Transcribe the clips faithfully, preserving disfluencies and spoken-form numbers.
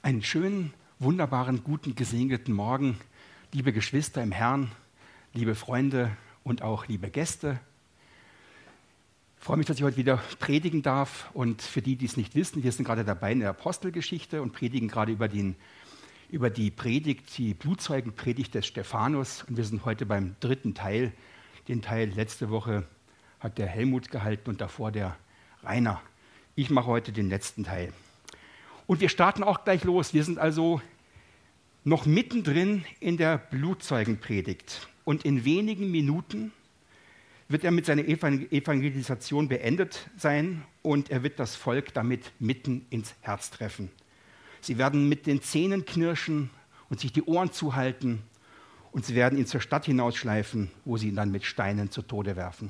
Einen schönen, wunderbaren, guten, gesegneten Morgen, liebe Geschwister im Herrn, liebe Freunde und auch liebe Gäste. Ich freue mich, dass ich heute wieder predigen darf. Und für die, die es nicht wissen, wir sind gerade dabei in der Apostelgeschichte und predigen gerade über, den, über die Predigt, die Blutzeugenpredigt des Stephanus. Und wir sind heute beim dritten Teil. Den Teil letzte Woche hat der Helmut gehalten und davor der Rainer. Ich mache heute den letzten Teil. Und wir starten auch gleich los. Wir sind also noch mittendrin in der Blutzeugenpredigt. Und in wenigen Minuten wird er mit seiner Evangelisation beendet sein und er wird das Volk damit mitten ins Herz treffen. Sie werden mit den Zähnen knirschen und sich die Ohren zuhalten und sie werden ihn zur Stadt hinausschleifen, wo sie ihn dann mit Steinen zu Tode werfen.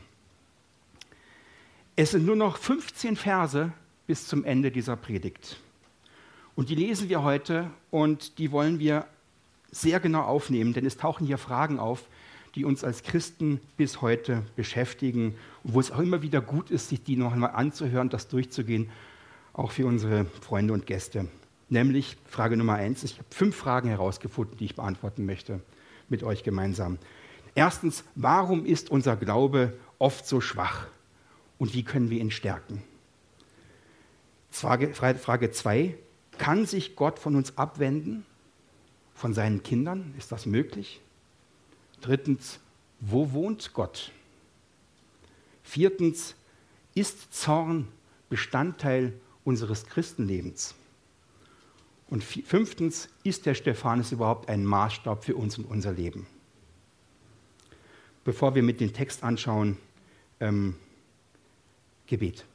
Es sind nur noch fünfzehn Verse bis zum Ende dieser Predigt. Und die lesen wir heute und die wollen wir sehr genau aufnehmen, denn es tauchen hier Fragen auf, die uns als Christen bis heute beschäftigen und wo es auch immer wieder gut ist, sich die noch einmal anzuhören, das durchzugehen, auch für unsere Freunde und Gäste. Nämlich Frage Nummer eins. Ich habe fünf Fragen herausgefunden, die ich beantworten möchte mit euch gemeinsam. Erstens, warum ist unser Glaube oft so schwach und wie können wir ihn stärken? Frage zwei. Kann sich Gott von uns abwenden, von seinen Kindern? Ist das möglich? Drittens, wo wohnt Gott? Viertens, ist Zorn Bestandteil unseres Christenlebens? Und fünftens, ist der Stephanus überhaupt ein Maßstab für uns und unser Leben? Bevor wir mit dem Text anschauen, ähm, Gebet.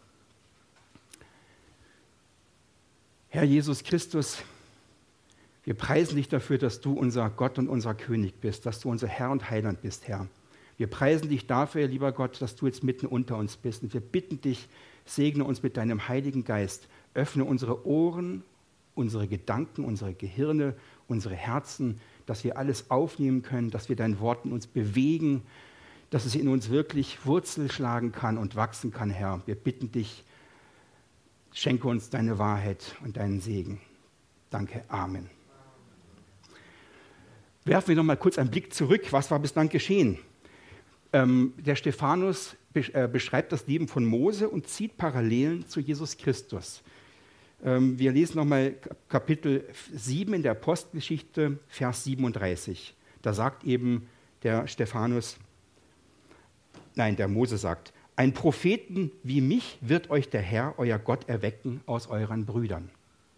Herr Jesus Christus, wir preisen dich dafür, dass du unser Gott und unser König bist, dass du unser Herr und Heiland bist, Herr. Wir preisen dich dafür, lieber Gott, dass du jetzt mitten unter uns bist. Und wir bitten dich, segne uns mit deinem Heiligen Geist, öffne unsere Ohren, unsere Gedanken, unsere Gehirne, unsere Herzen, dass wir alles aufnehmen können, dass wir dein Wort in uns bewegen, dass es in uns wirklich Wurzel schlagen kann und wachsen kann, Herr. Wir bitten dich, schenke uns deine Wahrheit und deinen Segen. Danke, Amen. Werfen wir noch mal kurz einen Blick zurück. Was war bislang geschehen? Ähm, der Stephanus besch- äh, beschreibt das Leben von Mose und zieht Parallelen zu Jesus Christus. Ähm, wir lesen noch mal Kapitel sieben in der Apostelgeschichte, Vers siebenunddreißig. Da sagt eben der Stephanus, nein, der Mose sagt, ein Propheten wie mich wird euch der Herr, euer Gott, erwecken aus euren Brüdern.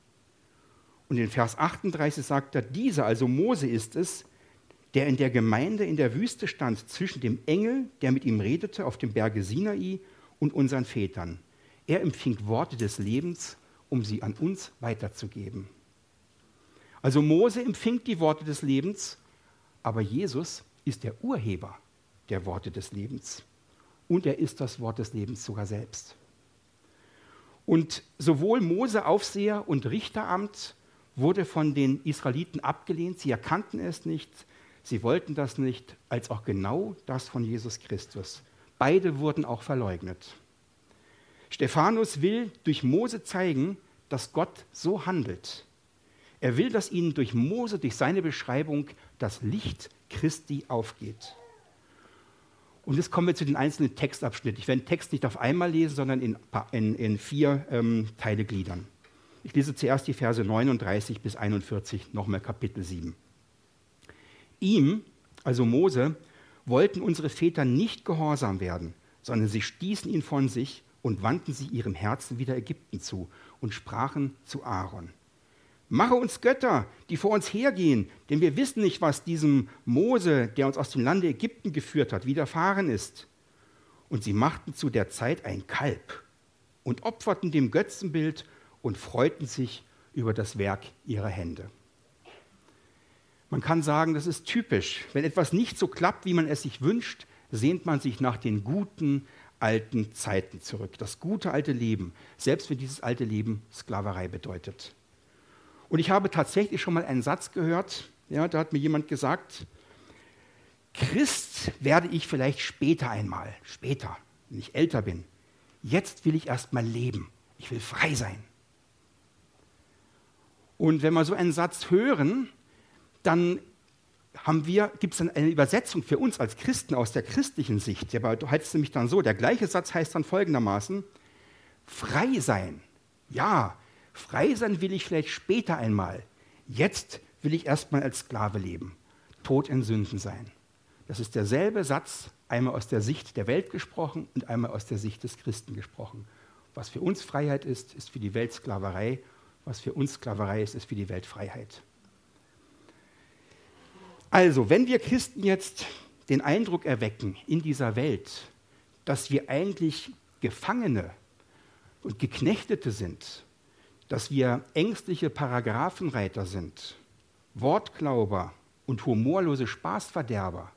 Und in Vers achtunddreißig sagt er, dieser, also Mose ist es, der in der Gemeinde in der Wüste stand, zwischen dem Engel, der mit ihm redete, auf dem Berge Sinai und unseren Vätern. Er empfing Worte des Lebens, um sie an uns weiterzugeben. Also Mose empfing die Worte des Lebens, aber Jesus ist der Urheber der Worte des Lebens. Und er ist das Wort des Lebens sogar selbst. Und sowohl Mose, Aufseher und Richteramt wurde von den Israeliten abgelehnt. Sie erkannten es nicht, sie wollten das nicht, als auch genau das von Jesus Christus. Beide wurden auch verleugnet. Stephanus will durch Mose zeigen, dass Gott so handelt. Er will, dass ihnen durch Mose, durch seine Beschreibung, das Licht Christi aufgeht. Und jetzt kommen wir zu den einzelnen Textabschnitten. Ich werde den Text nicht auf einmal lesen, sondern in, in, in vier ähm, Teile gliedern. Ich lese zuerst die Verse neununddreißig bis einundvierzig, nochmal Kapitel sieben. Ihm, also Mose, wollten unsere Väter nicht gehorsam werden, sondern sie stießen ihn von sich und wandten sie ihrem Herzen wieder Ägypten zu und sprachen zu Aaron: Mache uns Götter, die vor uns hergehen, denn wir wissen nicht, was diesem Mose, der uns aus dem Lande Ägypten geführt hat, widerfahren ist. Und sie machten zu der Zeit ein Kalb und opferten dem Götzenbild und freuten sich über das Werk ihrer Hände. Man kann sagen, das ist typisch. Wenn etwas nicht so klappt, wie man es sich wünscht, sehnt man sich nach den guten alten Zeiten zurück. Das gute alte Leben, selbst wenn dieses alte Leben Sklaverei bedeutet. Und ich habe tatsächlich schon mal einen Satz gehört, ja, da hat mir jemand gesagt, Christ werde ich vielleicht später einmal, später, wenn ich älter bin. Jetzt will ich erst mal leben. Ich will frei sein. Und wenn wir so einen Satz hören, dann haben wir, gibt es eine Übersetzung für uns als Christen aus der christlichen Sicht. Da heißt es nämlich dann so, der gleiche Satz heißt dann folgendermaßen, frei sein. Ja, frei sein will ich vielleicht später einmal. Jetzt will ich erstmal als Sklave leben, tot in Sünden sein. Das ist derselbe Satz, einmal aus der Sicht der Welt gesprochen und einmal aus der Sicht des Christen gesprochen. Was für uns Freiheit ist, ist für die Welt Sklaverei. Was für uns Sklaverei ist, ist für die Welt Freiheit. Also, wenn wir Christen jetzt den Eindruck erwecken in dieser Welt, dass wir eigentlich Gefangene und Geknechtete sind, dass wir ängstliche Paragraphenreiter sind, Wortklauber und humorlose Spaßverderber,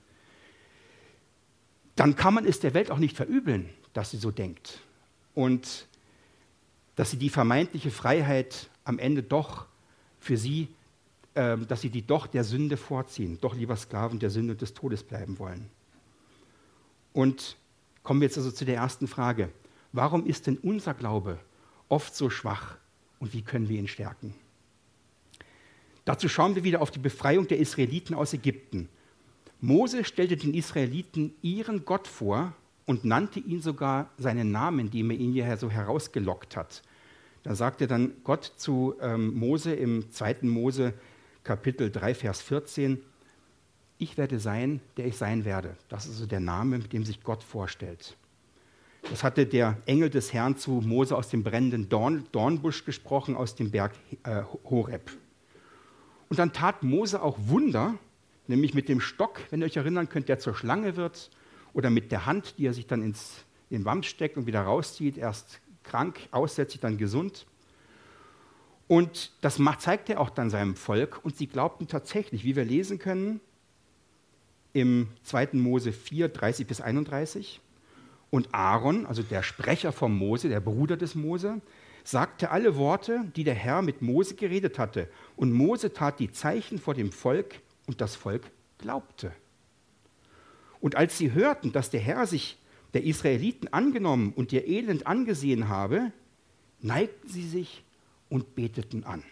dann kann man es der Welt auch nicht verübeln, dass sie so denkt und dass sie die vermeintliche Freiheit am Ende doch für sie, äh, dass sie die doch der Sünde vorziehen, doch lieber Sklaven der Sünde und des Todes bleiben wollen. Und kommen wir jetzt also zu der ersten Frage. Warum ist denn unser Glaube oft so schwach und wie können wir ihn stärken? Dazu schauen wir wieder auf die Befreiung der Israeliten aus Ägypten. Mose stellte den Israeliten ihren Gott vor und nannte ihn sogar seinen Namen, indem er ihn hierher so herausgelockt hat. Da sagte dann Gott zu ähm, Mose im zweiten Mose Kapitel drei, Vers vierzehn, ich werde sein, der ich sein werde. Das ist also der Name, mit dem sich Gott vorstellt. Das hatte der Engel des Herrn zu Mose aus dem brennenden Dorn, Dornbusch gesprochen, aus dem Berg äh, Horeb. Und dann tat Mose auch Wunder, nämlich mit dem Stock, wenn ihr euch erinnern könnt, der zur Schlange wird, oder mit der Hand, die er sich dann ins, in den Wams steckt und wieder rauszieht, erst krank, aussätzlich, dann gesund. Und das macht, zeigt er auch dann seinem Volk und sie glaubten tatsächlich, wie wir lesen können, im zweiten Mose vier, dreißig bis einunddreißig. Und Aaron, also der Sprecher von Mose, der Bruder des Mose, sagte alle Worte, die der Herr mit Mose geredet hatte. Und Mose tat die Zeichen vor dem Volk und das Volk glaubte. Und als sie hörten, dass der Herr sich der Israeliten angenommen und ihr Elend angesehen habe, neigten sie sich und beteten an.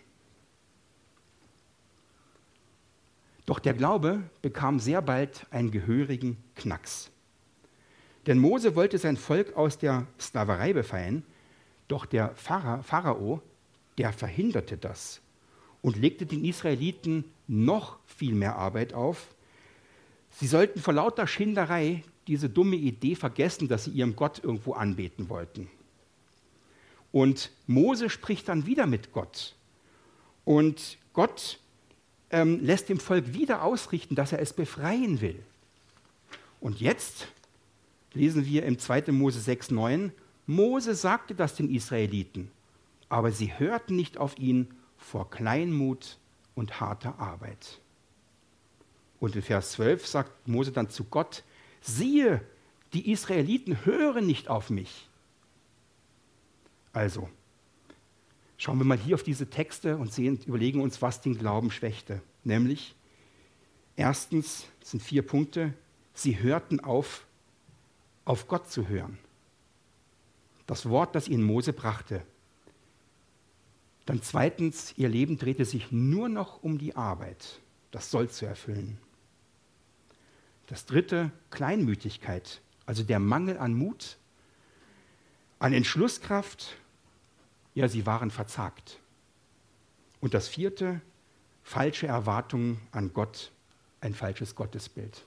Doch der Glaube bekam sehr bald einen gehörigen Knacks. Denn Mose wollte sein Volk aus der Sklaverei befreien, doch der Pharao, der verhinderte das und legte den Israeliten noch viel mehr Arbeit auf. Sie sollten vor lauter Schinderei diese dumme Idee vergessen, dass sie ihrem Gott irgendwo anbeten wollten. Und Mose spricht dann wieder mit Gott. Und Gott ähm, lässt dem Volk wieder ausrichten, dass er es befreien will. Und jetzt lesen wir im zweiten Mose sechs, neun, Mose sagte das den Israeliten, aber sie hörten nicht auf ihn vor Kleinmut und harter Arbeit. Und in Vers zwölf sagt Mose dann zu Gott, siehe, die Israeliten hören nicht auf mich. Also, schauen wir mal hier auf diese Texte und sehen, überlegen uns, was den Glauben schwächte. Nämlich, erstens, das sind vier Punkte, sie hörten auf, auf Gott zu hören. Das Wort, das ihnen Mose brachte. Dann zweitens, ihr Leben drehte sich nur noch um die Arbeit, das Soll zu erfüllen. Das dritte, Kleinmütigkeit, also der Mangel an Mut, an Entschlusskraft, ja, sie waren verzagt. Und das vierte, falsche Erwartungen an Gott, ein falsches Gottesbild.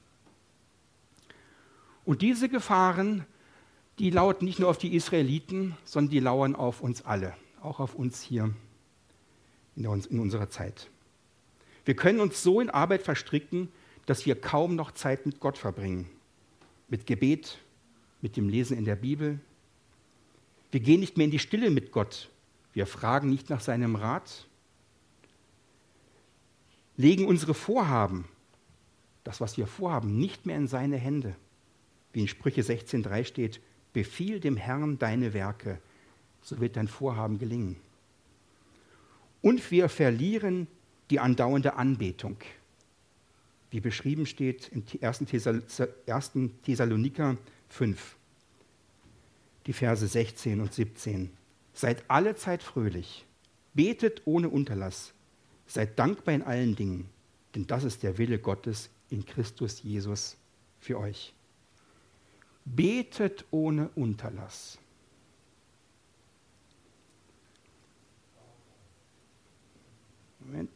Und diese Gefahren, die lauern nicht nur auf die Israeliten, sondern die lauern auf uns alle, auch auf uns hier in, uns, in unserer Zeit. Wir können uns so in Arbeit verstricken, dass wir kaum noch Zeit mit Gott verbringen. Mit Gebet, mit dem Lesen in der Bibel. Wir gehen nicht mehr in die Stille mit Gott. Wir fragen nicht nach seinem Rat. Legen unsere Vorhaben, das, was wir vorhaben, nicht mehr in seine Hände. Wie in Sprüche sechzehn drei steht, befiehl dem Herrn deine Werke, so wird dein Vorhaben gelingen. Und wir verlieren die andauernde Anbetung. Wie beschrieben steht im ersten Thessaloniker fünf, die Verse sechzehn und siebzehn. Seid alle Zeit fröhlich, Betet ohne Unterlass. Seid dankbar in allen Dingen, denn das ist der Wille Gottes in Christus Jesus für euch. Betet ohne Unterlass. Moment.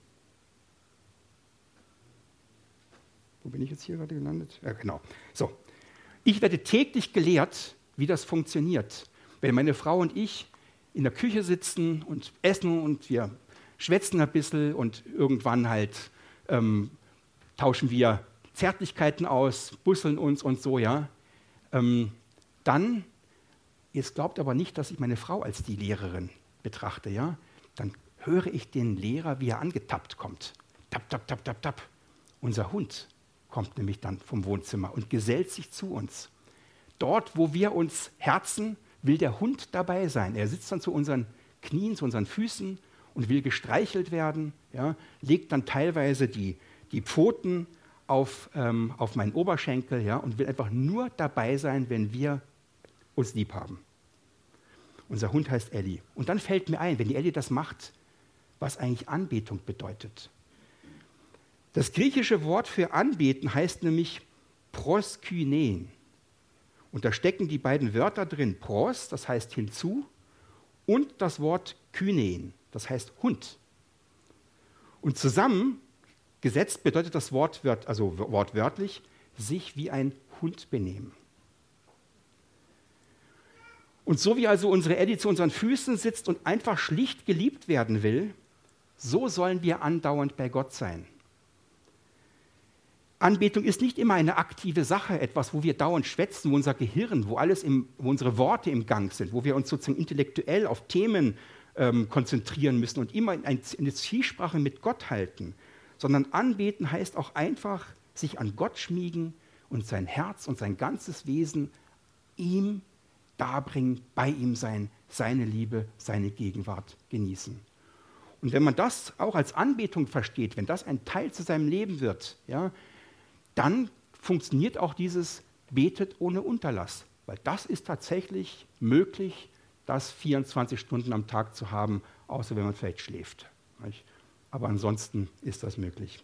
Wo bin ich jetzt hier gerade gelandet? Ja, genau. So. Ich werde täglich gelehrt, wie das funktioniert. Wenn meine Frau und ich in der Küche sitzen und essen und wir schwätzen ein bisschen und irgendwann halt ähm, tauschen wir Zärtlichkeiten aus, busseln uns und so, ja. Ähm, dann, jetzt glaubt aber nicht, dass ich meine Frau als die Lehrerin betrachte, ja. Dann höre ich den Lehrer, wie er angetappt kommt. Tap, tap, tap, tap, tap. Unser Hund kommt nämlich dann vom Wohnzimmer und gesellt sich zu uns. Dort, wo wir uns herzen, will der Hund dabei sein. Er sitzt dann zu unseren Knien, zu unseren Füßen und will gestreichelt werden, ja, legt dann teilweise die, die Pfoten auf, ähm, auf meinen Oberschenkel, ja, und will einfach nur dabei sein, wenn wir uns lieb haben. Unser Hund heißt Ellie. Und dann fällt mir ein, wenn die Ellie das macht, was eigentlich Anbetung bedeutet. Das griechische Wort für anbeten heißt nämlich proskynein. Und da stecken die beiden Wörter drin, pros, das heißt hinzu, und das Wort kynein, das heißt Hund. Und zusammengesetzt bedeutet das Wort, also wortwörtlich, sich wie ein Hund benehmen. Und so wie also unsere Ellie zu unseren Füßen sitzt und einfach schlicht geliebt werden will, so sollen wir andauernd bei Gott sein. Anbetung ist nicht immer eine aktive Sache, etwas, wo wir dauernd schwätzen, wo unser Gehirn, wo, alles im, wo unsere Worte im Gang sind, wo wir uns sozusagen intellektuell auf Themen ähm, konzentrieren müssen und immer in eine Zwiesprache mit Gott halten, sondern anbeten heißt auch einfach sich an Gott schmiegen und sein Herz und sein ganzes Wesen ihm darbringen, bei ihm sein, seine Liebe, seine Gegenwart genießen. Und wenn man das auch als Anbetung versteht, wenn das ein Teil zu seinem Leben wird, ja, dann funktioniert auch dieses Betet ohne Unterlass. Weil das ist tatsächlich möglich, das vierundzwanzig Stunden am Tag zu haben, außer wenn man vielleicht schläft. Aber ansonsten ist das möglich.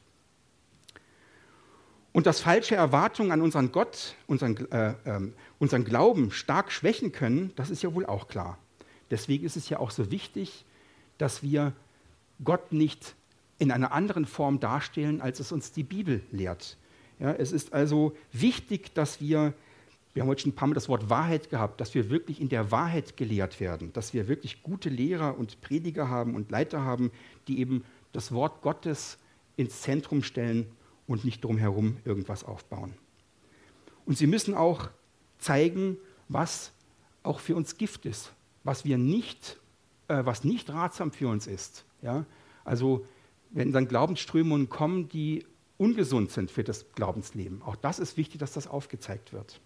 Und dass falsche Erwartungen an unseren Gott, unseren, äh, äh, unseren Glauben stark schwächen können, das ist ja wohl auch klar. Deswegen ist es ja auch so wichtig, dass wir Gott nicht in einer anderen Form darstellen, als es uns die Bibel lehrt. Ja, es ist also wichtig, dass wir, wir haben heute schon ein paar Mal das Wort Wahrheit gehabt, dass wir wirklich in der Wahrheit gelehrt werden, dass wir wirklich gute Lehrer und Prediger haben und Leiter haben, die eben das Wort Gottes ins Zentrum stellen und nicht drumherum irgendwas aufbauen. Und sie müssen auch zeigen, was auch für uns Gift ist, was wir nicht, äh, was nicht ratsam für uns ist. Ja? Also wenn dann Glaubensströmungen kommen, die ungesund sind für das Glaubensleben. Auch das ist wichtig, dass das aufgezeigt wird.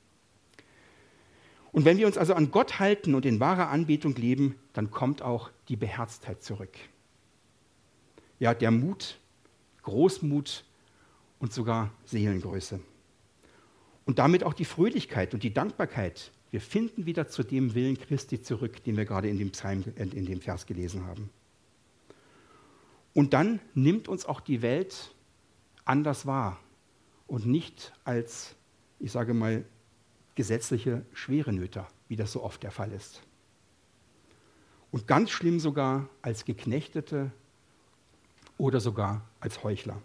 Und wenn wir uns also an Gott halten und in wahrer Anbetung leben, dann kommt auch die Beherztheit zurück. Ja, der Mut, Großmut und sogar Seelengröße. Und damit auch die Fröhlichkeit und die Dankbarkeit. Wir finden wieder zu dem Willen Christi zurück, den wir gerade in dem Psalm, in dem Vers gelesen haben. Und dann nimmt uns auch die Welt anders wahr und nicht als, ich sage mal, gesetzliche Schwerenöter, wie das so oft der Fall ist. Und ganz schlimm sogar als Geknechtete oder sogar als Heuchler.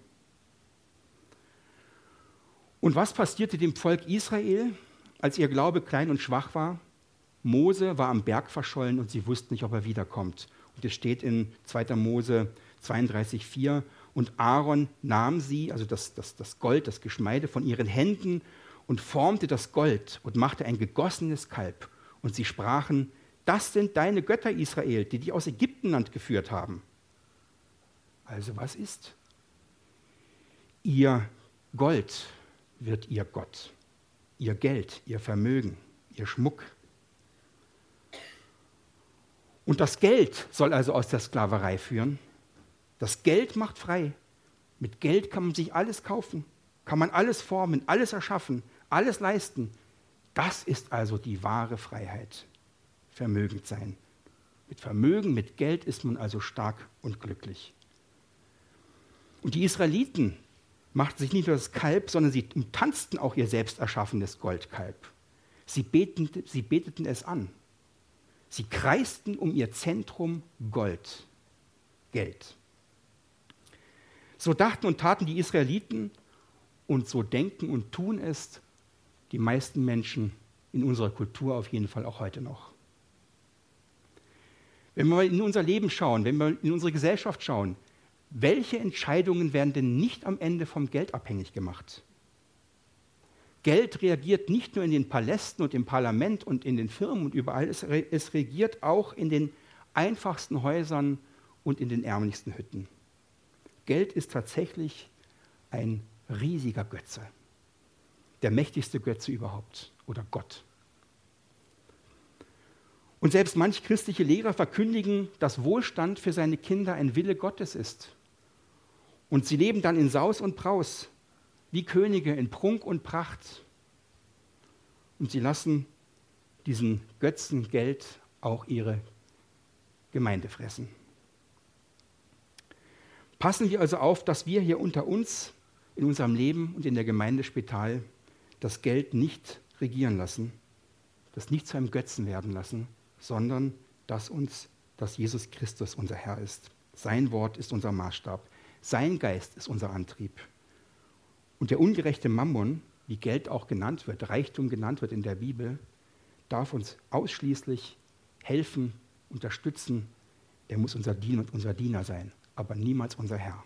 Und was passierte dem Volk Israel, als ihr Glaube klein und schwach war? Mose war am Berg verschollen und sie wussten nicht, ob er wiederkommt. Und es steht in zweiter Mose zweiunddreißig vier, und Aaron nahm sie, also das, das, das Gold, das Geschmeide, von ihren Händen und formte das Gold und machte ein gegossenes Kalb. Und sie sprachen, das sind deine Götter, Israel, die dich aus Ägyptenland geführt haben. Also was ist? Ihr Gold wird ihr Gott, ihr Geld, ihr Vermögen, ihr Schmuck. Und das Geld soll also aus der Sklaverei führen. Das Geld macht frei. Mit Geld kann man sich alles kaufen, kann man alles formen, alles erschaffen, alles leisten. Das ist also die wahre Freiheit. Vermögend sein. Mit Vermögen, mit Geld ist man also stark und glücklich. Und die Israeliten machten sich nicht nur das Kalb, sondern sie umtanzten auch ihr selbst erschaffenes Goldkalb. Sie beteten, sie beteten es an. Sie kreisten um ihr Zentrum Gold, Geld. So dachten und taten die Israeliten und so denken und tun es die meisten Menschen in unserer Kultur auf jeden Fall auch heute noch. Wenn wir mal in unser Leben schauen, wenn wir in unsere Gesellschaft schauen, welche Entscheidungen werden denn nicht am Ende vom Geld abhängig gemacht? Geld reagiert nicht nur in den Palästen und im Parlament und in den Firmen und überall, es, re- es regiert auch in den einfachsten Häusern und in den ärmlichsten Hütten. Geld ist tatsächlich ein riesiger Götze, der mächtigste Götze überhaupt oder Gott. Und selbst manch christliche Lehrer verkündigen, dass Wohlstand für seine Kinder ein Wille Gottes ist. Und sie leben dann in Saus und Braus, wie Könige in Prunk und Pracht. Und sie lassen diesen Götzen Geld auch ihre Gemeinde fressen. Passen wir also auf, dass wir hier unter uns, in unserem Leben und in der Gemeinde Spital, das Geld nicht regieren lassen, das nicht zu einem Götzen werden lassen, sondern dass uns, dass Jesus Christus unser Herr ist. Sein Wort ist unser Maßstab. Sein Geist ist unser Antrieb. Und der ungerechte Mammon, wie Geld auch genannt wird, Reichtum genannt wird in der Bibel, darf uns ausschließlich helfen, unterstützen. Er muss unser Diener und unser Diener sein, aber niemals unser Herr.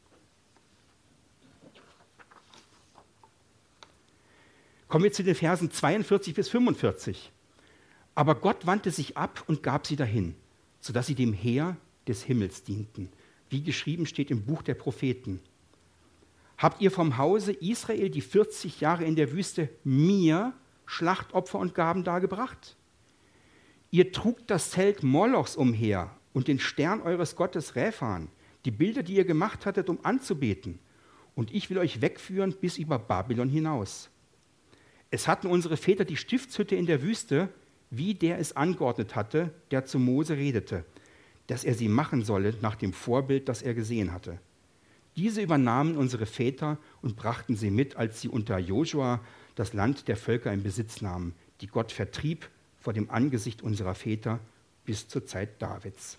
Kommen wir zu den Versen zweiundvierzig bis fünfundvierzig. Aber Gott wandte sich ab und gab sie dahin, sodass sie dem Heer des Himmels dienten, wie geschrieben steht im Buch der Propheten. Habt ihr vom Hause Israel die vierzig Jahre in der Wüste mir Schlachtopfer und Gaben dargebracht? Ihr trugt das Zelt Molochs umher und den Stern eures Gottes Rephan, die Bilder, die ihr gemacht hattet, um anzubeten. Und ich will euch wegführen bis über Babylon hinaus. Es hatten unsere Väter die Stiftshütte in der Wüste, wie der es angeordnet hatte, der zu Mose redete, dass er sie machen solle nach dem Vorbild, das er gesehen hatte. Diese übernahmen unsere Väter und brachten sie mit, als sie unter Josua das Land der Völker in Besitz nahmen, die Gott vertrieb vor dem Angesicht unserer Väter bis zur Zeit Davids.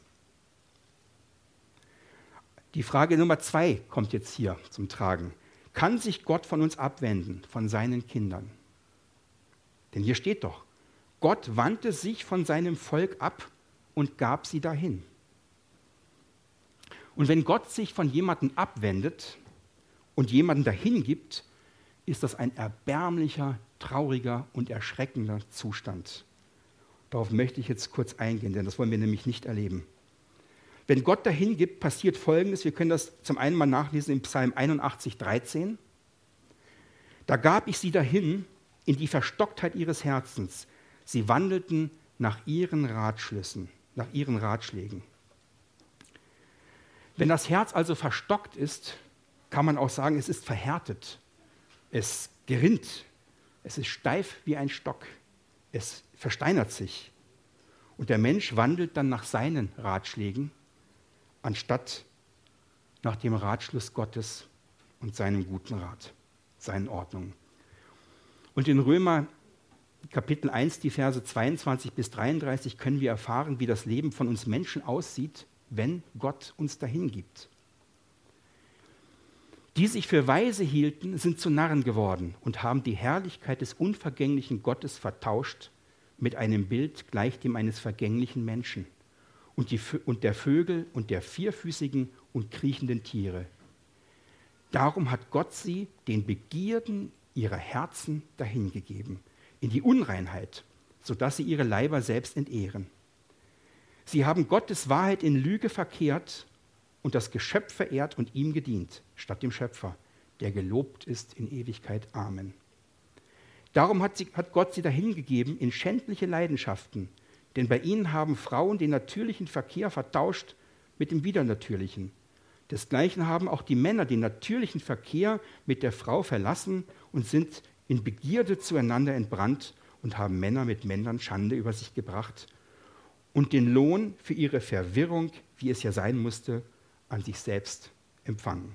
Die Frage Nummer zwei kommt jetzt hier zum Tragen. Kann sich Gott von uns abwenden, von seinen Kindern? Denn hier steht doch, Gott wandte sich von seinem Volk ab und gab sie dahin. Und wenn Gott sich von jemandem abwendet und jemanden dahin gibt, ist das ein erbärmlicher, trauriger und erschreckender Zustand. Darauf möchte ich jetzt kurz eingehen, denn das wollen wir nämlich nicht erleben. Wenn Gott dahin gibt, passiert Folgendes. Wir können das zum einen mal nachlesen im Psalm einundachtzig, dreizehn. Da gab ich sie dahin in die Verstocktheit ihres Herzens. Sie wandelten nach ihren Ratschlüssen, nach ihren Ratschlägen. Wenn das Herz also verstockt ist, kann man auch sagen, es ist verhärtet. Es gerinnt. Es ist steif wie ein Stock. Es versteinert sich. Und der Mensch wandelt dann nach seinen Ratschlägen, anstatt nach dem Ratschluss Gottes und seinem guten Rat, seinen Ordnungen. Und in Römer Kapitel eins, die Verse zweiundzwanzig bis dreiunddreißig, können wir erfahren, wie das Leben von uns Menschen aussieht, wenn Gott uns dahin gibt. Die sich für weise hielten, sind zu Narren geworden und haben die Herrlichkeit des unvergänglichen Gottes vertauscht mit einem Bild gleich dem eines vergänglichen Menschen und, die, und der Vögel und der vierfüßigen und kriechenden Tiere. Darum hat Gott sie den Begierden ihrer Herzen dahingegeben, in die Unreinheit, sodass sie ihre Leiber selbst entehren. Sie haben Gottes Wahrheit in Lüge verkehrt und das Geschöpf verehrt und ihm gedient, statt dem Schöpfer, der gelobt ist in Ewigkeit. Amen. Darum hat, sie, hat Gott sie dahingegeben in schändliche Leidenschaften, denn bei ihnen haben Frauen den natürlichen Verkehr vertauscht mit dem Widernatürlichen. Desgleichen haben auch die Männer den natürlichen Verkehr mit der Frau verlassen und sind in Begierde zueinander entbrannt und haben Männer mit Männern Schande über sich gebracht und den Lohn für ihre Verwirrung, wie es ja sein musste, an sich selbst empfangen.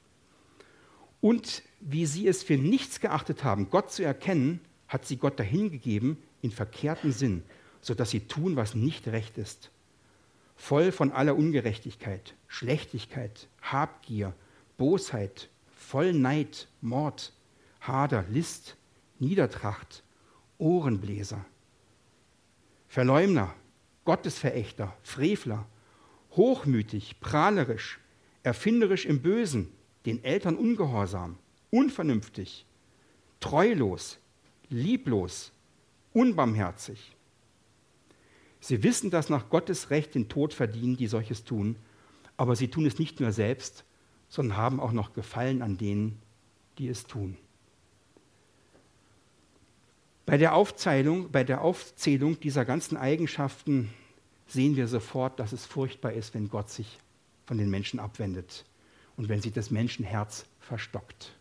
Und wie sie es für nichts geachtet haben, Gott zu erkennen, hat sie Gott dahingegeben in verkehrten Sinn, sodass sie tun, was nicht recht ist. Voll von aller Ungerechtigkeit, Schlechtigkeit, Habgier, Bosheit, voll Neid, Mord, Hader, List, Niedertracht, Ohrenbläser, Verleumder, Gottesverächter, Frevler, hochmütig, prahlerisch, erfinderisch im Bösen, den Eltern ungehorsam, unvernünftig, treulos, lieblos, unbarmherzig. Sie wissen, dass nach Gottes Recht den Tod verdienen, die solches tun, aber sie tun es nicht nur selbst, sondern haben auch noch Gefallen an denen, die es tun. Bei der Aufzählung, bei der Aufzählung dieser ganzen Eigenschaften sehen wir sofort, dass es furchtbar ist, wenn Gott sich von den Menschen abwendet und wenn sich das Menschenherz verstockt.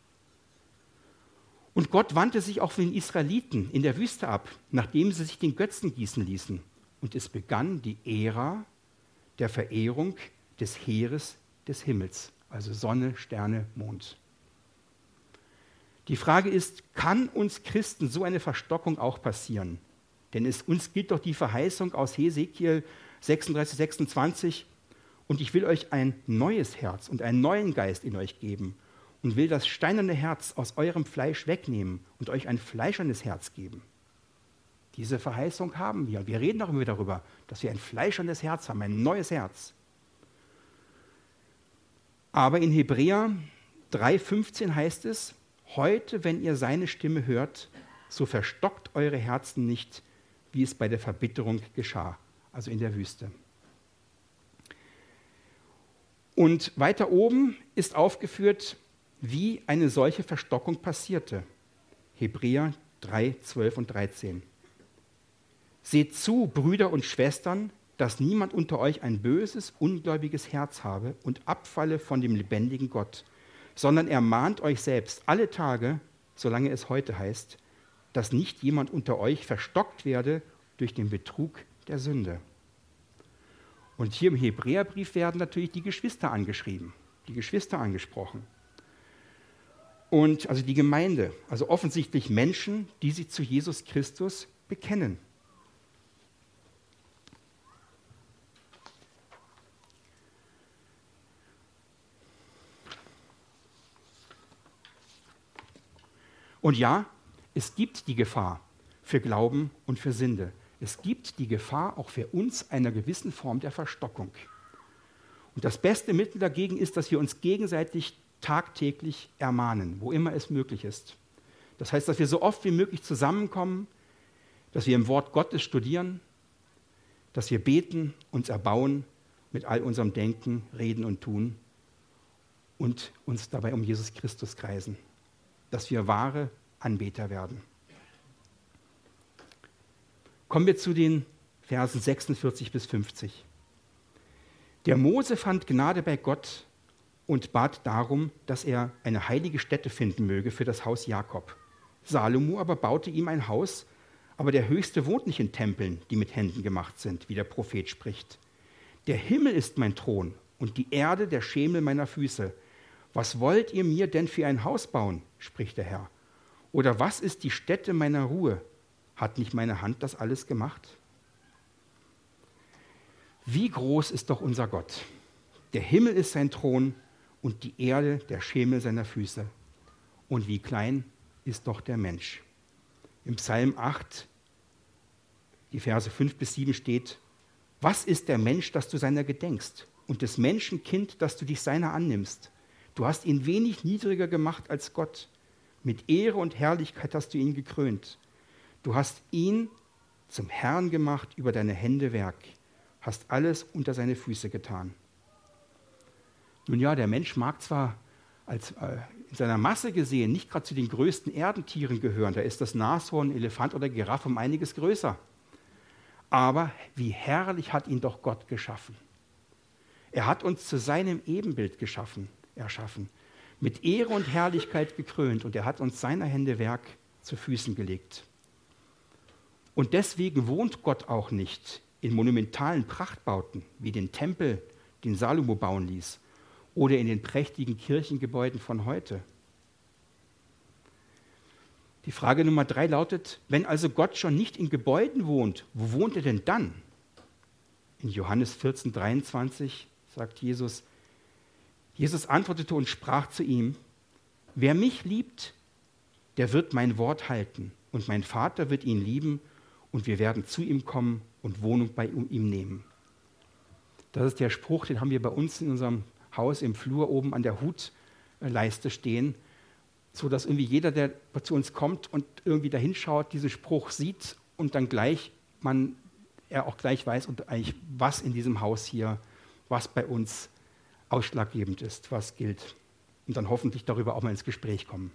Und Gott wandte sich auch von den Israeliten in der Wüste ab, nachdem sie sich den Götzen gießen ließen. Und es begann die Ära der Verehrung des Heeres des Himmels, also Sonne, Sterne, Mond. Die Frage ist, kann uns Christen so eine Verstockung auch passieren? Denn es, uns gilt doch die Verheißung aus Hesekiel sechsunddreißig, sechsundzwanzig, und ich will euch ein neues Herz und einen neuen Geist in euch geben und will das steinerne Herz aus eurem Fleisch wegnehmen und euch ein fleischernes Herz geben. Diese Verheißung haben wir. Wir reden auch immer darüber, dass wir ein fleischernes Herz haben, ein neues Herz. Aber in Hebräer drei fünfzehn heißt es, heute, wenn ihr seine Stimme hört, so verstockt eure Herzen nicht, wie es bei der Verbitterung geschah, also in der Wüste. Und weiter oben ist aufgeführt, wie eine solche Verstockung passierte. Hebräer drei, zwölf und dreizehn. Seht zu, Brüder und Schwestern, dass niemand unter euch ein böses, ungläubiges Herz habe und abfalle von dem lebendigen Gott, sondern ermahnt euch selbst alle Tage, solange es heute heißt, dass nicht jemand unter euch verstockt werde durch den Betrug der Sünde. Und hier im Hebräerbrief werden natürlich die Geschwister angeschrieben, die Geschwister angesprochen. Und also die Gemeinde, also offensichtlich Menschen, die sich zu Jesus Christus bekennen. Und ja, es gibt die Gefahr für Glauben und für Sünde. Es gibt die Gefahr auch für uns einer gewissen Form der Verstockung. Und das beste Mittel dagegen ist, dass wir uns gegenseitig tagtäglich ermahnen, wo immer es möglich ist. Das heißt, dass wir so oft wie möglich zusammenkommen, dass wir im Wort Gottes studieren, dass wir beten, uns erbauen mit all unserem Denken, Reden und Tun und uns dabei um Jesus Christus kreisen, dass wir wahre Anbeter werden. Kommen wir zu den Versen sechsundvierzig bis fünfzig. Der Mose fand Gnade bei Gott und bat darum, dass er eine heilige Stätte finden möge für das Haus Jakob. Salomo aber baute ihm ein Haus, aber der Höchste wohnt nicht in Tempeln, die mit Händen gemacht sind, wie der Prophet spricht. Der Himmel ist mein Thron und die Erde der Schemel meiner Füße. Was wollt ihr mir denn für ein Haus bauen, spricht der Herr? Oder was ist die Stätte meiner Ruhe? Hat nicht meine Hand das alles gemacht? Wie groß ist doch unser Gott? Der Himmel ist sein Thron und die Erde der Schemel seiner Füße. Und wie klein ist doch der Mensch? Im Psalm acht, die Verse fünf bis sieben steht, was ist der Mensch, dass du seiner gedenkst? Und des Menschen Kind, dass du dich seiner annimmst? Du hast ihn wenig niedriger gemacht als Gott. Mit Ehre und Herrlichkeit hast du ihn gekrönt. Du hast ihn zum Herrn gemacht über deine Hände Werk, hast alles unter seine Füße getan. Nun ja, der Mensch mag zwar als, äh, in seiner Masse gesehen nicht gerade zu den größten Erdentieren gehören, da ist das Nashorn, Elefant oder Giraffe um einiges größer. Aber wie herrlich hat ihn doch Gott geschaffen. Er hat uns zu seinem Ebenbild geschaffen, erschaffen, mit Ehre und Herrlichkeit gekrönt und er hat uns seiner Hände Werk zu Füßen gelegt. Und deswegen wohnt Gott auch nicht in monumentalen Prachtbauten wie den Tempel, den Salomo bauen ließ, oder in den prächtigen Kirchengebäuden von heute? Die Frage Nummer drei lautet, wenn also Gott schon nicht in Gebäuden wohnt, wo wohnt er denn dann? In Johannes vierzehn, dreiundzwanzig sagt Jesus, Jesus antwortete und sprach zu ihm, wer mich liebt, der wird mein Wort halten und mein Vater wird ihn lieben und wir werden zu ihm kommen und Wohnung bei ihm nehmen. Das ist der Spruch, den haben wir bei uns in unserem Haus im Flur oben an der Hutleiste stehen, so dass irgendwie jeder, der zu uns kommt und irgendwie da hinschaut, diesen Spruch sieht und dann gleich man, er auch gleich weiß, und eigentlich, was in diesem Haus hier, was bei uns ausschlaggebend ist, was gilt. Und dann hoffentlich darüber auch mal ins Gespräch kommen.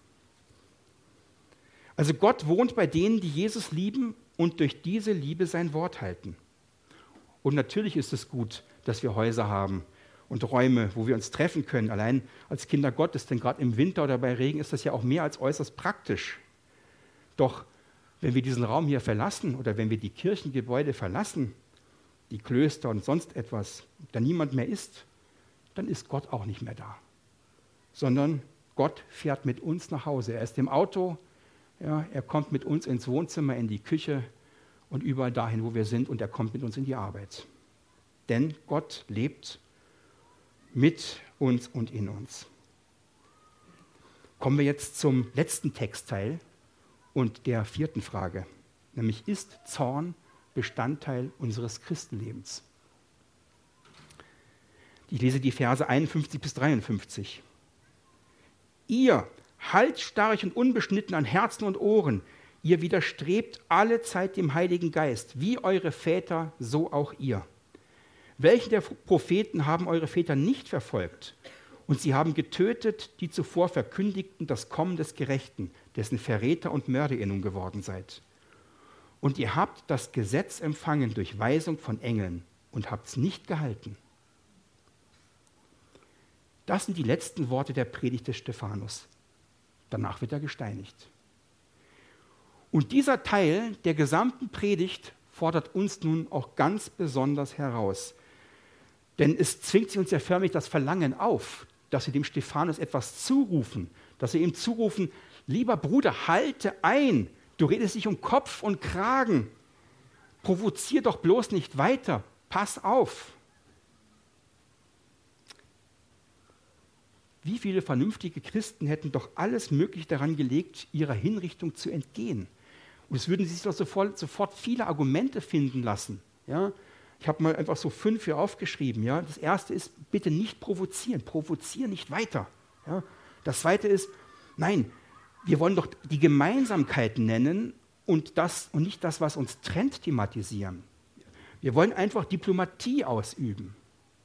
Also Gott wohnt bei denen, die Jesus lieben und durch diese Liebe sein Wort halten. Und natürlich ist es gut, dass wir Häuser haben und Räume, wo wir uns treffen können, allein als Kinder Gottes, denn gerade im Winter oder bei Regen ist das ja auch mehr als äußerst praktisch. Doch wenn wir diesen Raum hier verlassen oder wenn wir die Kirchengebäude verlassen, die Klöster und sonst etwas, da niemand mehr ist, dann ist Gott auch nicht mehr da. Sondern Gott fährt mit uns nach Hause. Er ist im Auto, ja, er kommt mit uns ins Wohnzimmer, in die Küche und überall dahin, wo wir sind, und er kommt mit uns in die Arbeit. Denn Gott lebt mit uns und in uns. Kommen wir jetzt zum letzten Textteil und der vierten Frage, nämlich ist Zorn Bestandteil unseres Christenlebens? Ich lese die Verse einundfünfzig bis dreiundfünfzig. Ihr, halsstarrig und unbeschnitten an Herzen und Ohren, ihr widerstrebt alle Zeit dem Heiligen Geist, wie eure Väter, so auch ihr. Welchen der Propheten haben eure Väter nicht verfolgt? Und sie haben getötet, die zuvor verkündigten das Kommen des Gerechten, dessen Verräter und Mörder ihr nun geworden seid. Und ihr habt das Gesetz empfangen durch Weisung von Engeln und habt es nicht gehalten. Das sind die letzten Worte der Predigt des Stephanus. Danach wird er gesteinigt. Und dieser Teil der gesamten Predigt fordert uns nun auch ganz besonders heraus. Denn es zwingt sie uns ja förmlich das Verlangen auf, dass sie dem Stephanus etwas zurufen, dass sie ihm zurufen, lieber Bruder, halte ein, du redest dich um Kopf und Kragen, provozier doch bloß nicht weiter, pass auf. Wie viele vernünftige Christen hätten doch alles Mögliche daran gelegt, ihrer Hinrichtung zu entgehen. Und es würden sich doch sofort, sofort viele Argumente finden lassen. Ja? Ich habe mal einfach so fünf hier aufgeschrieben. Ja? Das erste ist, bitte nicht provozieren, provoziere nicht weiter. Ja? Das zweite ist, nein, wir wollen doch die Gemeinsamkeiten nennen und, das, und nicht das, was uns trennt, thematisieren. Wir wollen einfach Diplomatie ausüben.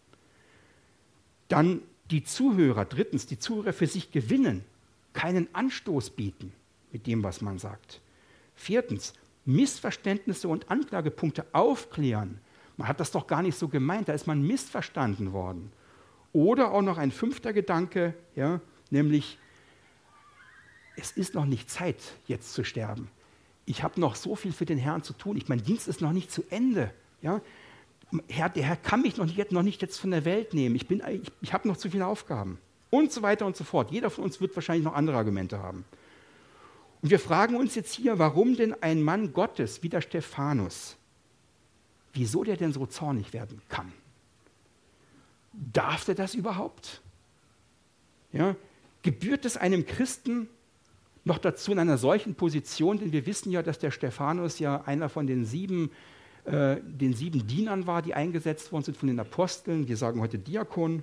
Dann die Zuhörer, drittens, die Zuhörer für sich gewinnen, keinen Anstoß bieten mit dem, was man sagt. Viertens, Missverständnisse und Anklagepunkte aufklären. Man hat das doch gar nicht so gemeint, da ist man missverstanden worden. Oder auch noch ein fünfter Gedanke, ja, nämlich, es ist noch nicht Zeit, jetzt zu sterben. Ich habe noch so viel für den Herrn zu tun, ich, mein Dienst ist noch nicht zu Ende. Ja. Herr, der Herr kann mich noch nicht, noch nicht jetzt von der Welt nehmen, ich, bin, ich, ich habe noch zu viele Aufgaben. Und so weiter und so fort. Jeder von uns wird wahrscheinlich noch andere Argumente haben. Und wir fragen uns jetzt hier, warum denn ein Mann Gottes wie der Stephanus, wieso der denn so zornig werden kann? Darf der das überhaupt? Ja? Gebührt es einem Christen noch dazu in einer solchen Position, denn wir wissen ja, dass der Stephanus ja einer von den sieben, äh, den sieben Dienern war, die eingesetzt worden sind von den Aposteln. Wir sagen heute Diakon.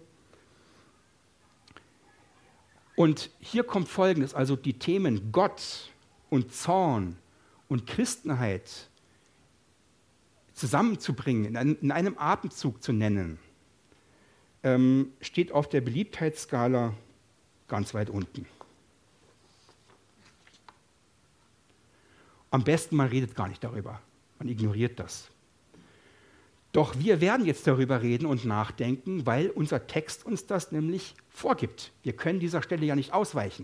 Und hier kommt Folgendes, also die Themen Gott und Zorn und Christenheit zusammenzubringen, in einem, in einem Atemzug zu nennen, ähm, steht auf der Beliebtheitsskala ganz weit unten. Am besten, man redet gar nicht darüber, man ignoriert das. Doch wir werden jetzt darüber reden und nachdenken, weil unser Text uns das nämlich vorgibt. Wir können dieser Stelle ja nicht ausweichen.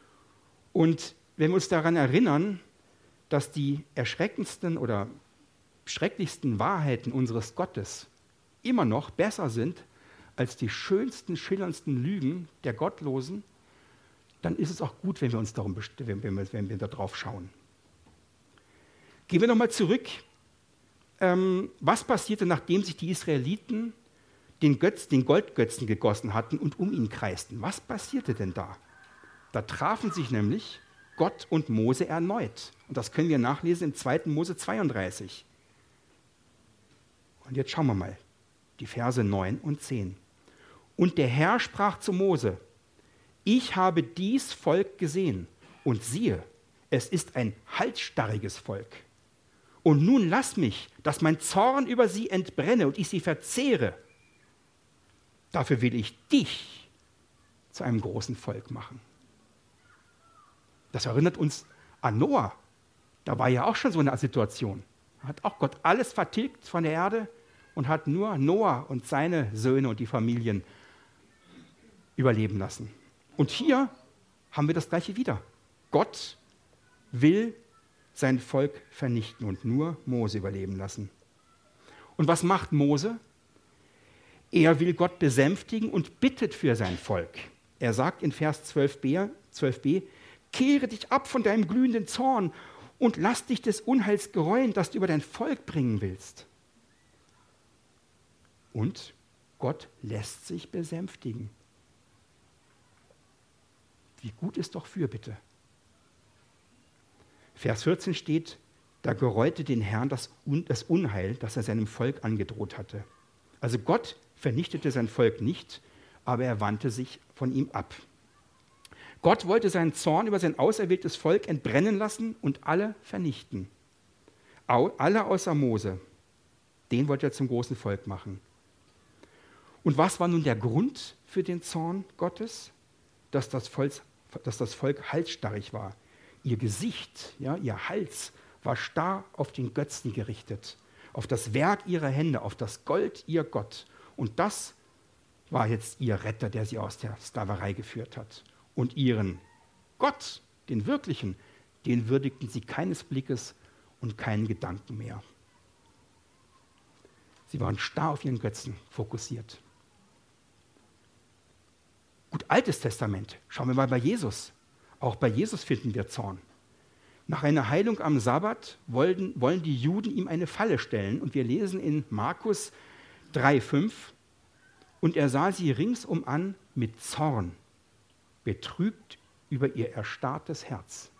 Und wenn wir uns daran erinnern, dass die erschreckendsten oder schrecklichsten Wahrheiten unseres Gottes immer noch besser sind als die schönsten, schillerndsten Lügen der Gottlosen, dann ist es auch gut, wenn wir uns darum best- wenn wir, wenn wir da drauf schauen. Gehen wir nochmal zurück. Ähm, was passierte, nachdem sich die Israeliten den, Götz, den Goldgötzen gegossen hatten und um ihn kreisten? Was passierte denn da? Da trafen sich nämlich Gott und Mose erneut. Und das können wir nachlesen im zweiten Mose zweiunddreißig. Und jetzt schauen wir mal, die Verse neun und zehn. Und der Herr sprach zu Mose: Ich habe dies Volk gesehen, und siehe, es ist ein halsstarriges Volk. Und nun lass mich, dass mein Zorn über sie entbrenne und ich sie verzehre. Dafür will ich dich zu einem großen Volk machen. Das erinnert uns an Noah. Da war ja auch schon so eine Situation. Da hat auch Gott alles vertilgt von der Erde und hat nur Noah und seine Söhne und die Familien überleben lassen. Und hier haben wir das Gleiche wieder. Gott will sein Volk vernichten und nur Mose überleben lassen. Und was macht Mose? Er will Gott besänftigen und bittet für sein Volk. Er sagt in Vers zwölf b, zwölf b, kehre dich ab von deinem glühenden Zorn und lass dich des Unheils gereuen, das du über dein Volk bringen willst. Und Gott lässt sich besänftigen. Wie gut ist doch Fürbitte. Vers vierzehn steht, da gereute den Herrn das, Un- das Unheil, das er seinem Volk angedroht hatte. Also Gott vernichtete sein Volk nicht, aber er wandte sich von ihm ab. Gott wollte seinen Zorn über sein auserwähltes Volk entbrennen lassen und alle vernichten. Au, alle außer Mose. Den wollte er zum großen Volk machen. Und was war nun der Grund für den Zorn Gottes? Dass das Volk, dass das Volk halsstarrig war. Ihr Gesicht, ja, ihr Hals war starr auf den Götzen gerichtet, auf das Werk ihrer Hände, auf das Gold ihr Gott. Und das war jetzt ihr Retter, der sie aus der Sklaverei geführt hat. Und ihren Gott, den wirklichen, den würdigten sie keines Blickes und keinen Gedanken mehr. Sie waren starr auf ihren Götzen fokussiert. Gut, Altes Testament. Schauen wir mal bei Jesus. Auch bei Jesus finden wir Zorn. Nach einer Heilung am Sabbat wollen, wollen die Juden ihm eine Falle stellen. Und wir lesen in Markus drei fünf, und er sah sie ringsum an mit Zorn, betrübt über ihr erstarrtes Herz.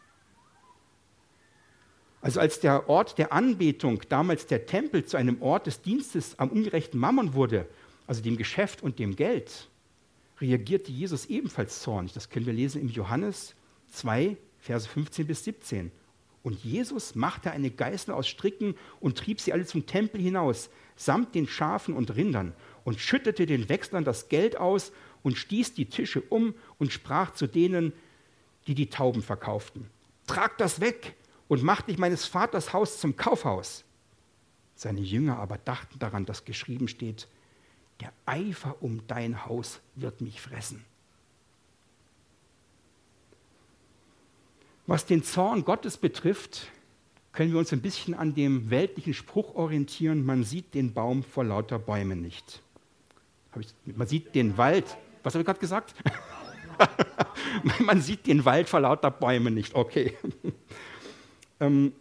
Also als der Ort der Anbetung, damals der Tempel, zu einem Ort des Dienstes am ungerechten Mammon wurde, also dem Geschäft und dem Geld, reagierte Jesus ebenfalls zornig. Das können wir lesen im Johannes zwei, Verse fünfzehn bis siebzehn. Und Jesus machte eine Geißel aus Stricken und trieb sie alle zum Tempel hinaus, samt den Schafen und Rindern, und schüttete den Wechslern das Geld aus und stieß die Tische um und sprach zu denen, die die Tauben verkauften: Tragt das weg und macht nicht meines Vaters Haus zum Kaufhaus. Seine Jünger aber dachten daran, dass geschrieben steht: Der Eifer um dein Haus wird mich fressen. Was den Zorn Gottes betrifft, können wir uns ein bisschen an dem weltlichen Spruch orientieren: Man sieht den Baum vor lauter Bäumen nicht. Hab ich, man sieht den Wald, was habe ich gerade gesagt? Man sieht den Wald vor lauter Bäumen nicht, okay. ähm,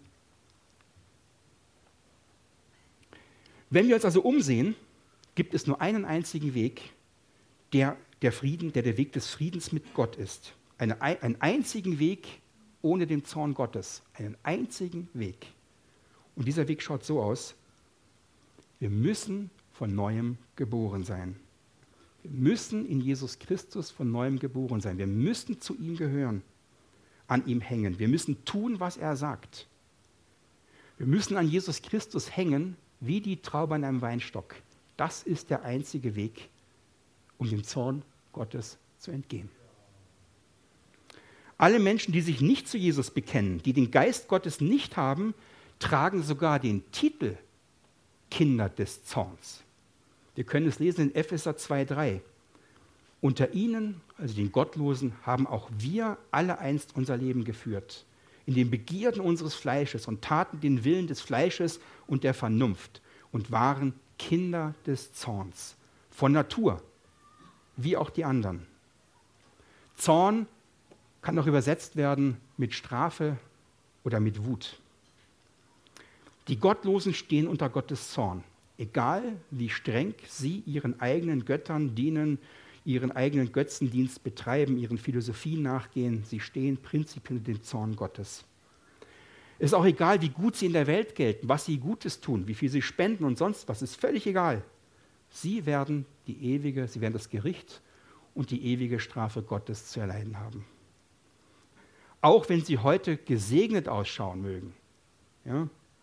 wenn wir uns also umsehen, gibt es nur einen einzigen Weg, der der Frieden, der der Weg des Friedens mit Gott ist. Eine, einen einzigen Weg ohne den Zorn Gottes. Einen einzigen Weg. Und dieser Weg schaut so aus: Wir müssen von Neuem geboren sein. Wir müssen in Jesus Christus von Neuem geboren sein. Wir müssen zu ihm gehören, an ihm hängen. Wir müssen tun, was er sagt. Wir müssen an Jesus Christus hängen, wie die Traube an einem Weinstock. Das ist der einzige Weg, um dem Zorn Gottes zu entgehen. Alle Menschen, die sich nicht zu Jesus bekennen, die den Geist Gottes nicht haben, tragen sogar den Titel Kinder des Zorns. Wir können es lesen in Epheser zwei drei. Unter ihnen, also den Gottlosen, haben auch wir alle einst unser Leben geführt. in den Begierden unseres Fleisches und taten den Willen des Fleisches und der Vernunft und waren Kinder des Zorns, von Natur, wie auch die anderen. Zorn kann auch übersetzt werden mit Strafe oder mit Wut. Die Gottlosen stehen unter Gottes Zorn, egal wie streng sie ihren eigenen Göttern dienen, ihren eigenen Götzendienst betreiben, ihren Philosophien nachgehen. Sie stehen prinzipiell unter dem Zorn Gottes. Es ist auch egal, wie gut sie in der Welt gelten, was sie Gutes tun, wie viel sie spenden und sonst was, ist völlig egal. Sie werden die ewige, sie werden das Gericht und die ewige Strafe Gottes zu erleiden haben. Auch wenn sie heute gesegnet ausschauen mögen. Ja?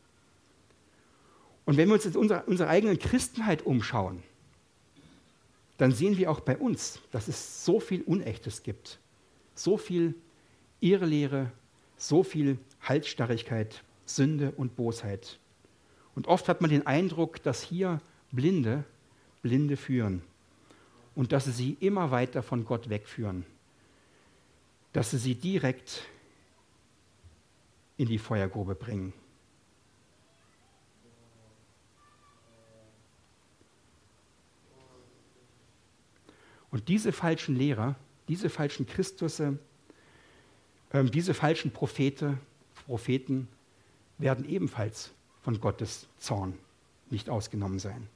Und wenn wir uns jetzt unsere, unsere eigenen Christenheit umschauen, dann sehen wir auch bei uns, dass es so viel Unechtes gibt, so viel Irrlehre, so viel Halsstarrigkeit, Sünde und Bosheit. Und oft hat man den Eindruck, dass hier Blinde Blinde führen und dass sie sie immer weiter von Gott wegführen, dass sie sie direkt in die Feuergrube bringen. Und diese falschen Lehrer, diese falschen Christusse, äh, diese falschen Prophete, Propheten werden ebenfalls von Gottes Zorn nicht ausgenommen sein.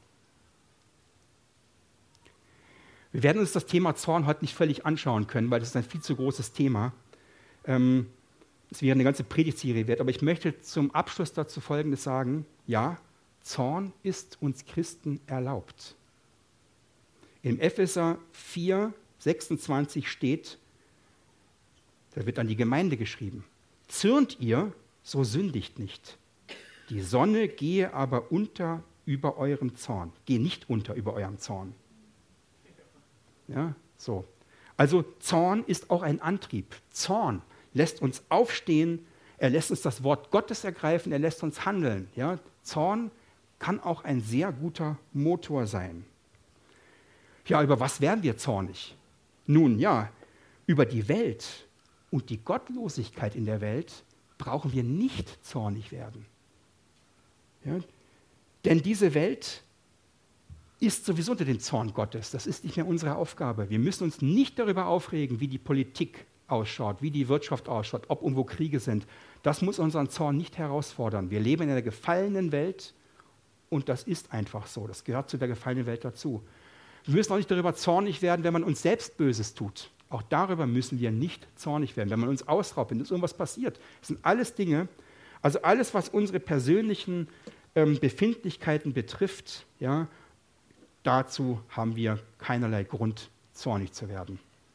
Wir werden uns das Thema Zorn heute nicht völlig anschauen können, weil das ist ein viel zu großes Thema. Ähm, es wäre eine ganze Predigtserie wert, aber ich möchte zum Abschluss dazu Folgendes sagen. Ja, Zorn ist uns Christen erlaubt. Im Epheser vier, sechsundzwanzig steht, da wird an die Gemeinde geschrieben, zürnt ihr, so sündigt nicht. Die Sonne gehe aber unter über eurem Zorn. Gehe nicht unter über eurem Zorn. Ja, so. Also Zorn ist auch ein Antrieb. Zorn lässt uns aufstehen, er lässt uns das Wort Gottes ergreifen, er lässt uns handeln. Ja? Zorn kann auch ein sehr guter Motor sein. Ja, über was werden wir zornig? Nun ja, über die Welt und die Gottlosigkeit in der Welt brauchen wir nicht zornig werden. Ja? Denn diese Welt ist sowieso unter dem Zorn Gottes. Das ist nicht mehr unsere Aufgabe. Wir müssen uns nicht darüber aufregen, wie die Politik ausschaut, wie die Wirtschaft ausschaut, ob irgendwo Kriege sind. Das muss unseren Zorn nicht herausfordern. Wir leben in einer gefallenen Welt und das ist einfach so. Das gehört zu der gefallenen Welt dazu. Wir müssen auch nicht darüber zornig werden, wenn man uns selbst Böses tut. Auch darüber müssen wir nicht zornig werden, wenn man uns ausraubt, wenn uns irgendwas passiert. Das sind alles Dinge, also alles, was unsere persönlichen ähm, Befindlichkeiten betrifft, ja, dazu haben wir keinerlei Grund, zornig zu werden.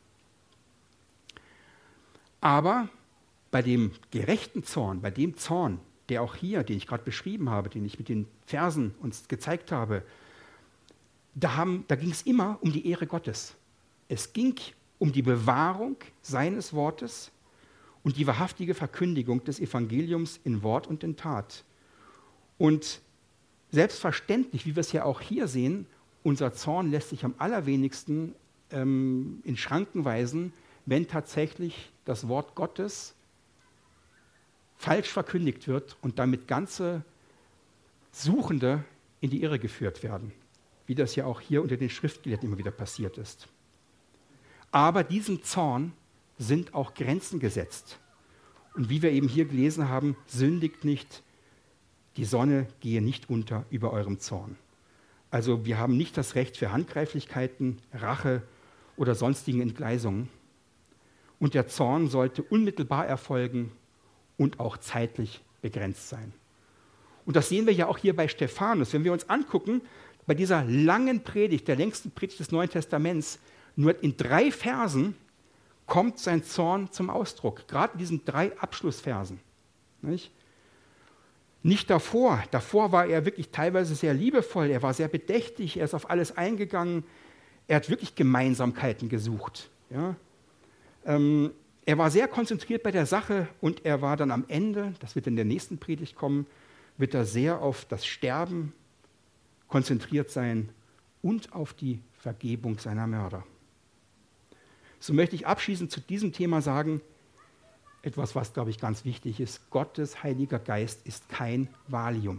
Aber bei dem gerechten Zorn, bei dem Zorn, der auch hier, den ich gerade beschrieben habe, den ich mit den Versen uns gezeigt habe, da, haben, da ging es immer um die Ehre Gottes. Es ging um die Bewahrung seines Wortes und die wahrhaftige Verkündigung des Evangeliums in Wort und in Tat. Und selbstverständlich, wie wir es ja auch hier sehen, unser Zorn lässt sich am allerwenigsten ähm, in Schranken weisen, wenn tatsächlich das Wort Gottes falsch verkündigt wird und damit ganze Suchende in die Irre geführt werden, wie das ja auch hier unter den Schriftgelehrten immer wieder passiert ist. Aber diesem Zorn sind auch Grenzen gesetzt. Und wie wir eben hier gelesen haben, sündigt nicht, die Sonne gehe nicht unter über eurem Zorn. Also wir haben nicht das Recht für Handgreiflichkeiten, Rache oder sonstigen Entgleisungen. Und der Zorn sollte unmittelbar erfolgen und auch zeitlich begrenzt sein. Und das sehen wir ja auch hier bei Stephanus. Wenn wir uns angucken, bei dieser langen Predigt, der längsten Predigt des Neuen Testaments, nur in drei Versen kommt sein Zorn zum Ausdruck. Gerade in diesen drei Abschlussversen. Nicht? Nicht davor. Davor war er wirklich teilweise sehr liebevoll, er war sehr bedächtig, er ist auf alles eingegangen, er hat wirklich Gemeinsamkeiten gesucht. Ja? Ähm, er war sehr konzentriert bei der Sache und er war dann am Ende, das wird in der nächsten Predigt kommen, wird er sehr auf das Sterben konzentriert sein und auf die Vergebung seiner Mörder. So möchte ich abschließend zu diesem Thema sagen, etwas, was, glaube ich, ganz wichtig ist. Gottes Heiliger Geist ist kein Valium.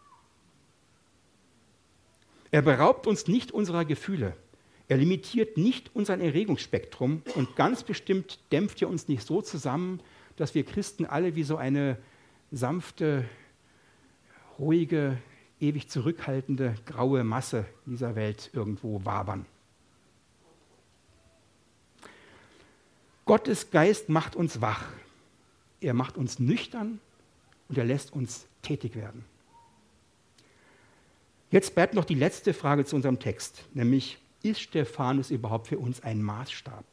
Er beraubt uns nicht unserer Gefühle. Er limitiert nicht unser Erregungsspektrum und ganz bestimmt dämpft er uns nicht so zusammen, dass wir Christen alle wie so eine sanfte, ruhige, ewig zurückhaltende, graue Masse dieser Welt irgendwo wabern. Gottes Geist macht uns wach. Er macht uns nüchtern und er lässt uns tätig werden. Jetzt bleibt noch die letzte Frage zu unserem Text, nämlich, ist Stephanus überhaupt für uns ein Maßstab?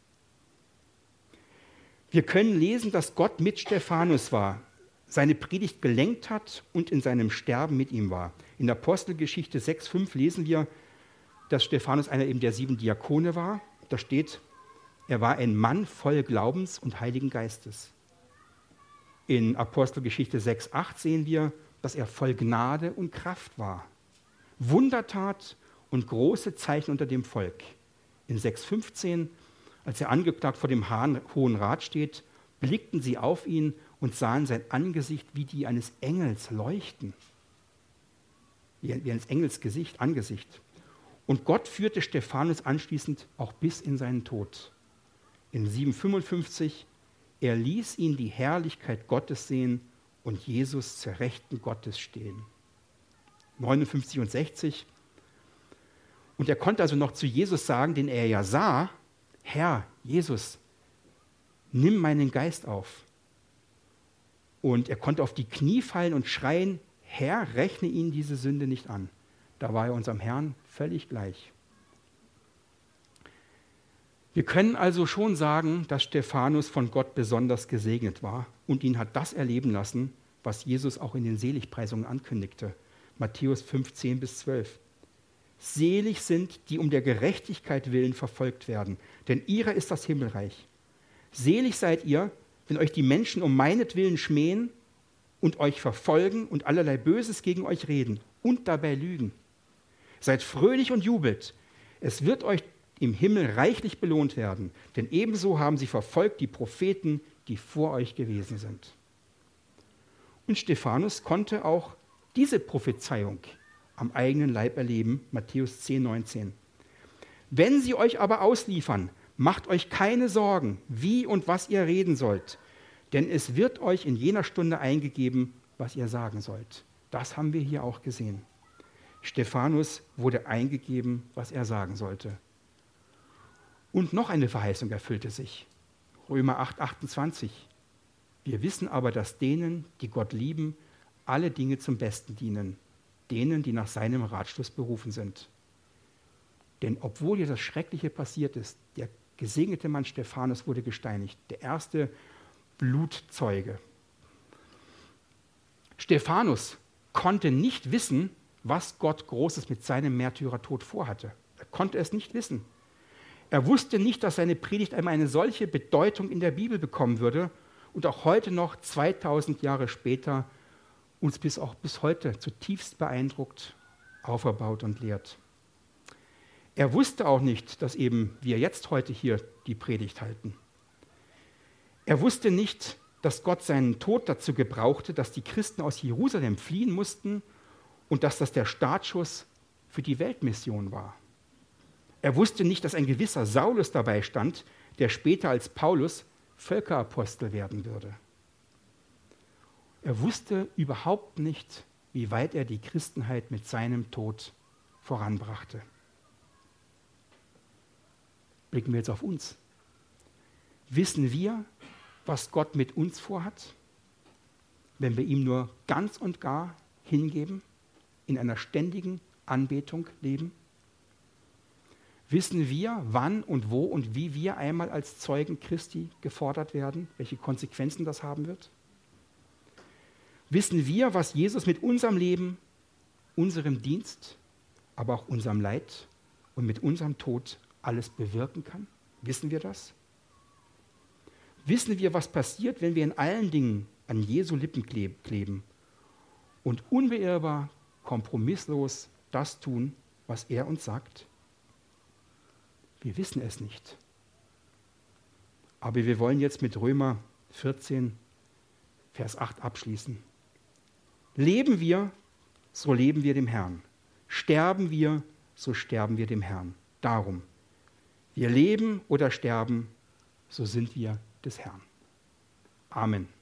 Wir können lesen, dass Gott mit Stephanus war, seine Predigt gelenkt hat und in seinem Sterben mit ihm war. In Apostelgeschichte sechs fünf lesen wir, dass Stephanus einer eben der sieben Diakone war. Da steht, er war ein Mann voll Glaubens und Heiligen Geistes. In Apostelgeschichte sechs acht sehen wir, dass er voll Gnade und Kraft war. Wunder tat und große Zeichen unter dem Volk. In sechs fünfzehn, als er angeklagt vor dem Hohen Rat steht, blickten sie auf ihn und sahen sein Angesicht wie die eines Engels leuchten. Wie, wie eines Engels Gesicht, Angesicht. Und Gott führte Stephanus anschließend auch bis in seinen Tod. In sieben fünfundfünfzig, er ließ ihn die Herrlichkeit Gottes sehen und Jesus zur Rechten Gottes stehen. neunundfünfzig und sechzig. Und er konnte also noch zu Jesus sagen, den er ja sah, Herr, Jesus, nimm meinen Geist auf. Und er konnte auf die Knie fallen und schreien, Herr, rechne ihnen diese Sünde nicht an. Da war er unserem Herrn völlig gleich. Wir können also schon sagen, dass Stephanus von Gott besonders gesegnet war und ihn hat das erleben lassen, was Jesus auch in den Seligpreisungen ankündigte. Matthäus fünf, zehn bis zwölf. Selig sind, die um der Gerechtigkeit willen verfolgt werden, denn ihrer ist das Himmelreich. Selig seid ihr, wenn euch die Menschen um meinetwillen schmähen und euch verfolgen und allerlei Böses gegen euch reden und dabei lügen. Seid fröhlich und jubelt. Es wird euch im Himmel reichlich belohnt werden, denn ebenso haben sie verfolgt die Propheten, die vor euch gewesen sind. Und Stephanus konnte auch diese Prophezeiung am eigenen Leib erleben, Matthäus zehn, neunzehn. Wenn sie euch aber ausliefern, macht euch keine Sorgen, wie und was ihr reden sollt, denn es wird euch in jener Stunde eingegeben, was ihr sagen sollt. Das haben wir hier auch gesehen. Stephanus wurde eingegeben, was er sagen sollte. Und noch eine Verheißung erfüllte sich. Römer acht, achtundzwanzig. Wir wissen aber, dass denen, die Gott lieben, alle Dinge zum Besten dienen, denen, die nach seinem Ratschluss berufen sind. Denn obwohl hier das Schreckliche passiert ist, der gesegnete Mann Stephanus wurde gesteinigt, der erste Blutzeuge. Stephanus konnte nicht wissen, was Gott Großes mit seinem Märtyrertod vorhatte. Er konnte es nicht wissen. Er wusste nicht, dass seine Predigt einmal eine solche Bedeutung in der Bibel bekommen würde und auch heute noch, zweitausend Jahre später, uns bis auch bis heute zutiefst beeindruckt, auferbaut und lehrt. Er wusste auch nicht, dass eben wir jetzt heute hier die Predigt halten. Er wusste nicht, dass Gott seinen Tod dazu gebrauchte, dass die Christen aus Jerusalem fliehen mussten und dass das der Startschuss für die Weltmission war. Er wusste nicht, dass ein gewisser Saulus dabei stand, der später als Paulus Völkerapostel werden würde. Er wusste überhaupt nicht, wie weit er die Christenheit mit seinem Tod voranbrachte. Blicken wir jetzt auf uns. Wissen wir, was Gott mit uns vorhat, wenn wir ihm nur ganz und gar hingeben, in einer ständigen Anbetung leben? Wissen wir, wann und wo und wie wir einmal als Zeugen Christi gefordert werden, welche Konsequenzen das haben wird? Wissen wir, was Jesus mit unserem Leben, unserem Dienst, aber auch unserem Leid und mit unserem Tod alles bewirken kann? Wissen wir das? Wissen wir, was passiert, wenn wir in allen Dingen an Jesu Lippen kleben und unbeirrbar, kompromisslos das tun, was er uns sagt? Wir wissen es nicht. Aber wir wollen jetzt mit Römer vierzehn, Vers acht abschließen. Leben wir, so leben wir dem Herrn. Sterben wir, so sterben wir dem Herrn. Darum, wir leben oder sterben, so sind wir des Herrn. Amen.